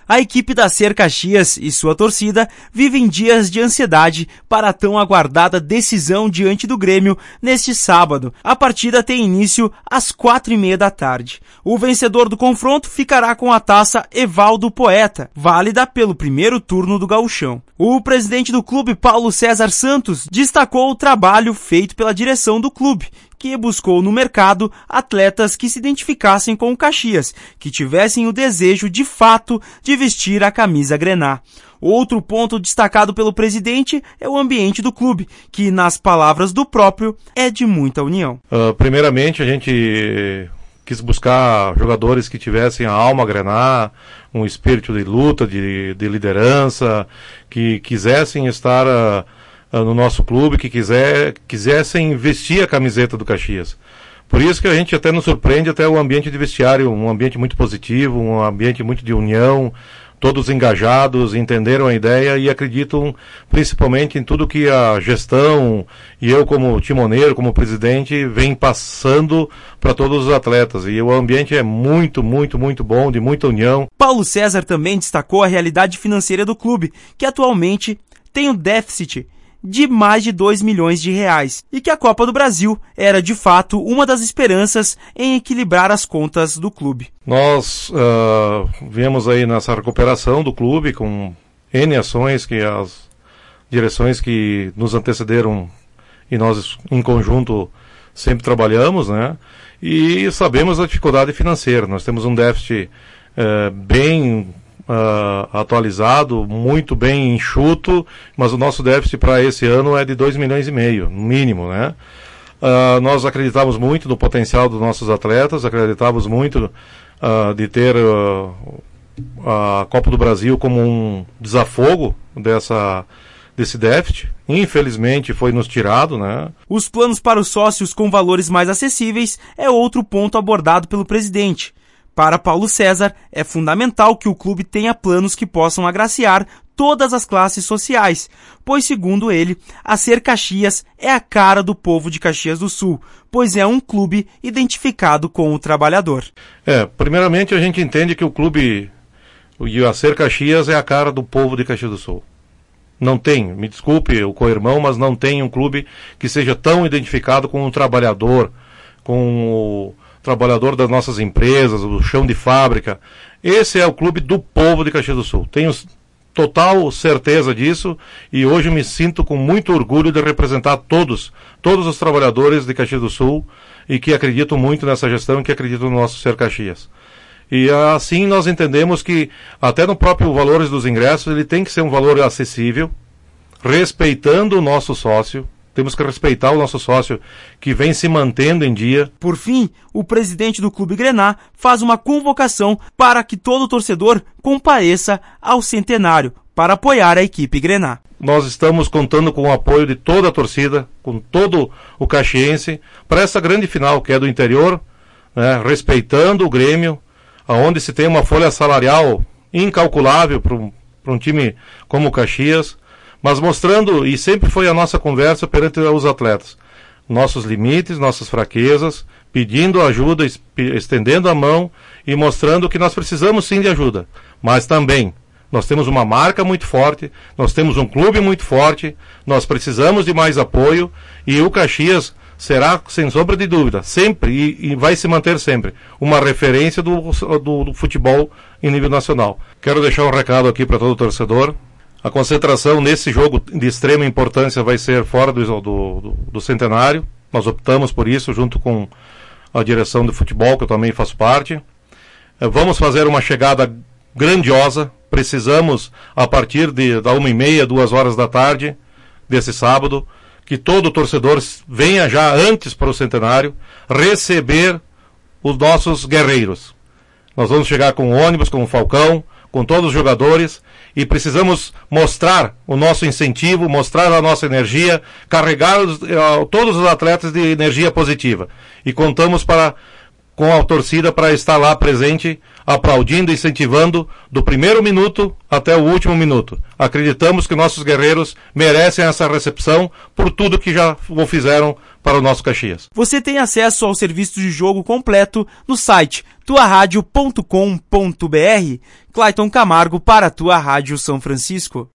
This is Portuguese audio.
A equipe da SER Caxias e sua torcida vivem dias de ansiedade para a tão aguardada decisão diante do Grêmio neste sábado. A partida tem início às 4:30 da tarde. O vencedor do confronto ficará com a taça Evaldo Poeta, válida pelo primeiro turno do Gauchão. O presidente do clube, Paulo César Santos, destacou o trabalho feito pela direção do clube, que buscou no mercado atletas que se identificassem com o Caxias, que tivessem o desejo de fato de vestir a camisa grená. Outro ponto destacado pelo presidente é o ambiente do clube, que, nas palavras do próprio, é de muita união. Primeiramente, a gente quis buscar jogadores que tivessem a alma grená, um espírito de luta, de liderança, que quisessem estar no nosso clube, que quisessem vestir a camiseta do Caxias. Por isso que a gente até nos surpreende até o ambiente de vestiário, um ambiente muito positivo, um ambiente muito de união, todos engajados, entenderam a ideia e acreditam principalmente em tudo que a gestão e eu como timoneiro, como presidente, vem passando para todos os atletas. E o ambiente é muito, muito, muito bom, de muita união. Paulo César também destacou a realidade financeira do clube, que atualmente tem um déficit de mais de 2 milhões de reais, e que a Copa do Brasil era de fato uma das esperanças em equilibrar as contas do clube. Nós viemos aí nessa recuperação do clube com N ações que as direções que nos antecederam e nós em conjunto sempre trabalhamos, né? E sabemos a dificuldade financeira. Nós temos um déficit bem atualizado, muito bem enxuto, mas o nosso déficit para esse ano é de 2 milhões e meio, no mínimo, né? Nós acreditávamos muito no potencial dos nossos atletas, acreditávamos muito de ter a Copa do Brasil como um desafogo desse déficit. Infelizmente foi nos tirado, né? Os planos para os sócios com valores mais acessíveis é outro ponto abordado pelo presidente. Para Paulo César, é fundamental que o clube tenha planos que possam agraciar todas as classes sociais, pois, segundo ele, a SER Caxias é a cara do povo de Caxias do Sul, pois é um clube identificado com o trabalhador. Primeiramente a gente entende que o clube e a SER Caxias é a cara do povo de Caxias do Sul. Não tem, me desculpe o co-irmão, mas não tem um clube que seja tão identificado com o trabalhador, com o trabalhador das nossas empresas, o chão de fábrica. Esse é o clube do povo de Caxias do Sul. Tenho total certeza disso e hoje me sinto com muito orgulho de representar todos os trabalhadores de Caxias do Sul e que acreditam muito nessa gestão e que acreditam no nosso SER Caxias. E assim nós entendemos que até no próprio valores dos ingressos ele tem que ser um valor acessível, respeitando o nosso sócio. Temos que respeitar o nosso sócio que vem se mantendo em dia. Por fim, o presidente do Clube Grená faz uma convocação para que todo torcedor compareça ao centenário para apoiar a equipe Grená. Nós estamos contando com o apoio de toda a torcida, com todo o caxiense, para essa grande final que é do interior, né, respeitando o Grêmio, onde se tem uma folha salarial incalculável para um time como o Caxias, mas mostrando, e sempre foi a nossa conversa perante os atletas, nossos limites, nossas fraquezas, pedindo ajuda, estendendo a mão e mostrando que nós precisamos sim de ajuda. Mas também, nós temos uma marca muito forte, nós temos um clube muito forte, nós precisamos de mais apoio e o Caxias será, sem sombra de dúvida, sempre, e vai se manter sempre, uma referência do futebol em nível nacional. Quero deixar um recado aqui para todo torcedor. A concentração nesse jogo de extrema importância vai ser fora do centenário. Nós optamos por isso, junto com a direção de futebol, que eu também faço parte. Vamos fazer uma chegada grandiosa. Precisamos, a partir da 1h30, 2h da tarde, desse sábado, que todo torcedor venha já antes para o centenário, receber os nossos guerreiros. Nós vamos chegar com ônibus, com o Falcão, com todos os jogadores, e precisamos mostrar o nosso incentivo, mostrar a nossa energia, carregar todos os atletas de energia positiva. E contamos com a torcida para estar lá presente, aplaudindo, incentivando, do primeiro minuto até o último minuto. Acreditamos que nossos guerreiros merecem essa recepção por tudo que já fizeram para o nosso Caxias. Você tem acesso ao serviço de jogo completo no site tuaradio.com.br. Clayton Camargo para a Tua Rádio São Francisco.